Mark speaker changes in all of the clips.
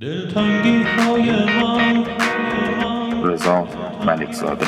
Speaker 1: دلتنگی های من
Speaker 2: رضا ملکزاده.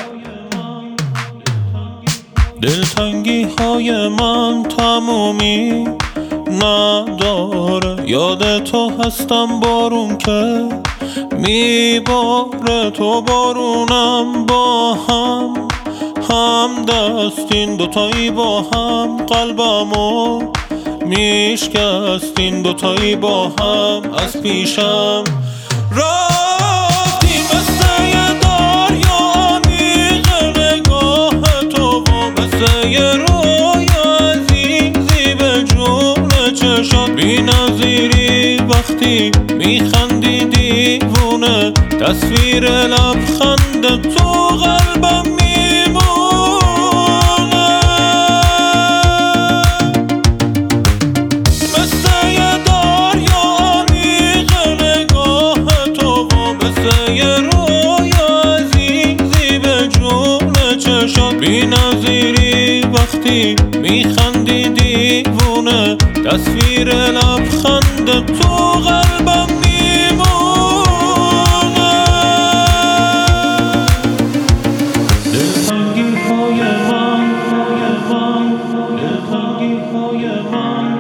Speaker 1: دلتنگی های من تمومی نداره، یاد تو هستم بارون که میباره، تو بارونم با هم دستین دوتایی با هم، قلبمو میشکستین دوتایی با هم. از پیشم رفتیم مثل یه دریا عمیق، نگاه تو و مثل یه رویا عزیزی به جون چشات بی نظیری. وقتی میخندی دیوونه، تصویر لبخند تو قلبم میمونه. مثل یه دریا عمیق، نگاه تو و مثل یه رویا عزیزی به جون چشات بی نظیری. وقتی میخندی دیوونه، تصویر لبخند تو قلبم میمونه. دلتنگی های من، دلتنگی های من،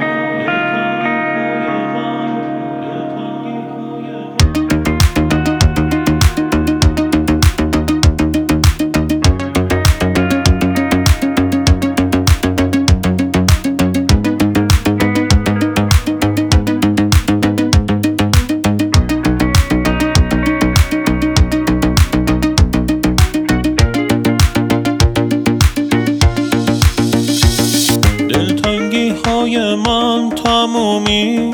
Speaker 1: دلتنگی های من تمومی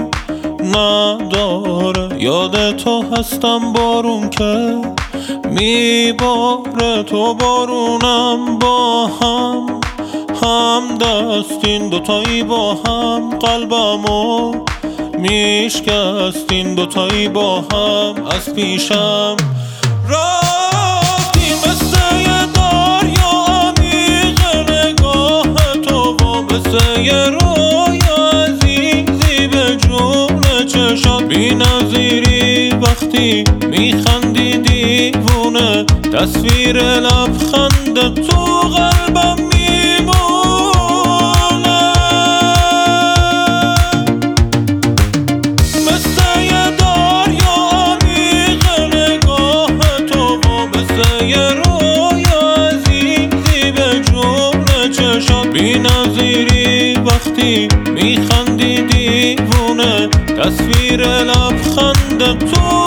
Speaker 1: نداره، یاد تو هستم بارون که میباره، تو بارونم با هم دستین دوتایی با هم، قلبمو میشکستین دوتایی با هم. از پیشم رفتیم مثل یه دریا عمیق، نگاه تو و مثل یه رویا عزیزی به جون چشات بی نظیری. وقتی میخندی دیوونه، تصویر لبخند تو قلبم میمونه. مثل یه دریا عمیق، نگاه تو و مثل یه رویا عزیزی به جون چشات بی نظیری. وقتی میخندی دیوونه، تصویر لبخند تو